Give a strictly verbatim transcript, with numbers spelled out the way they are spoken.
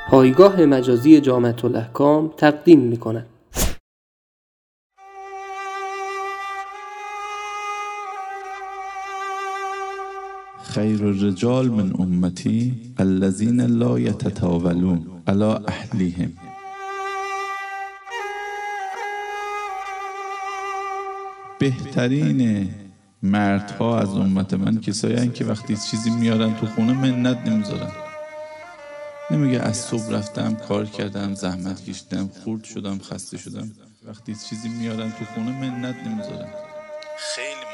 پایگاه مجازی جامعة الاحکام تقدیم می‌کند. خیر الرجال من امتی الذین لا یتطاولون علی اهلیهم. بهترین مردها از امت من کسایی هستند که وقتی چیزی میارن تو خونه منت نمیذارن. نمیگه از صبح رفتم کار کردم، زحمت کشیدم، خورد شدم، خسته شدم. وقتی چیزی میارن تو خونه منت نمیذارن. خیلی